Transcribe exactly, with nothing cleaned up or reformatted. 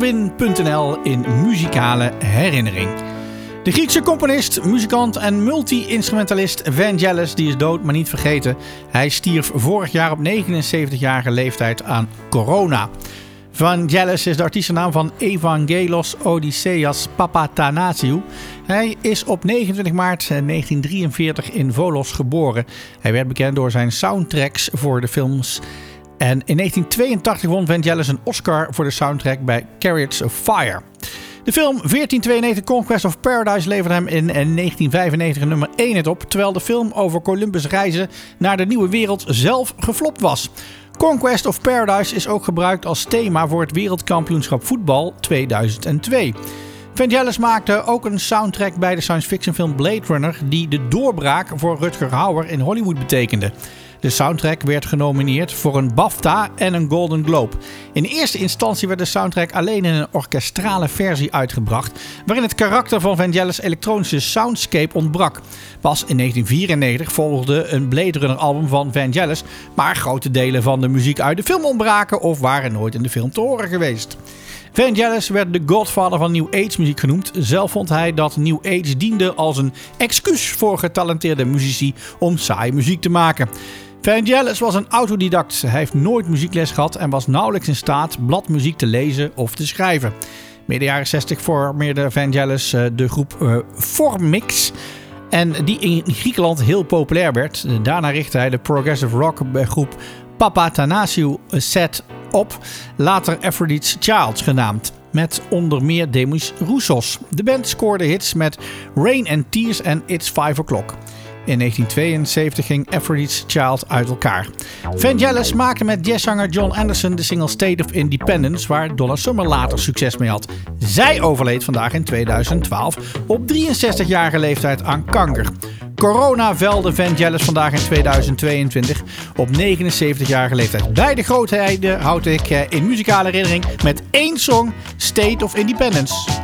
Alwin punt n l in muzikale herinnering. De Griekse componist, muzikant en multi-instrumentalist Vangelis die is dood, maar niet vergeten. Hij stierf vorig jaar op negenenzeventigjarige leeftijd aan corona. Vangelis is de artiestennaam van Evangelos Odysseas Papathanassiou. Hij is op negenentwintig maart negentien drieënveertig in Volos geboren. Hij werd bekend door zijn soundtracks voor de films. En in negentien tweeëntachtig won Vangelis een Oscar voor de soundtrack bij Chariots of Fire. De film veertien tweeënnegentig Conquest of Paradise leverde hem in negentien vijfennegentig nummer één hit op, terwijl de film over Columbus' reizen naar de nieuwe wereld zelf geflopt was. Conquest of Paradise is ook gebruikt als thema voor het wereldkampioenschap voetbal tweeduizend twee. Vangelis maakte ook een soundtrack bij de science fiction film Blade Runner die de doorbraak voor Rutger Hauer in Hollywood betekende. De soundtrack werd genomineerd voor een BAFTA en een Golden Globe. In eerste instantie werd de soundtrack alleen in een orkestrale versie uitgebracht, waarin het karakter van Vangelis' elektronische soundscape ontbrak. Pas in negentien vierennegentig volgde een Blade Runner album van Vangelis, maar grote delen van de muziek uit de film ontbraken of waren nooit in de film te horen geweest. Vangelis werd de godfather van New Age muziek genoemd. Zelf vond hij dat New Age diende als een excuus voor getalenteerde muzici om saaie muziek te maken. Vangelis was een autodidact. Hij heeft nooit muziekles gehad en was nauwelijks in staat bladmuziek te lezen of te schrijven. Midden jaren zestig formeerde Vangelis de groep uh, Formix. En die in Griekenland heel populair werd. Daarna richtte hij de progressive rock groep Papathanassiou Set op, later Aphrodite's Child genaamd, met onder meer Demis Roussos. De band scoorde hits met Rain and Tears en It's Five O'Clock. In negentien tweeënzeventig ging Aphrodite's Child uit elkaar. Vangelis maakte met jazzzanger John Anderson de single State of Independence, waar Donna Summer later succes mee had. Zij overleed vandaag in tweeduizend twaalf op drieënzestigjarige leeftijd aan kanker. Corona velde Vangelis vandaag in tweeduizend tweeëntwintig op negenenzeventigjarige leeftijd. Beide grootheden houd ik in muzikale herinnering met één song, State of Independence.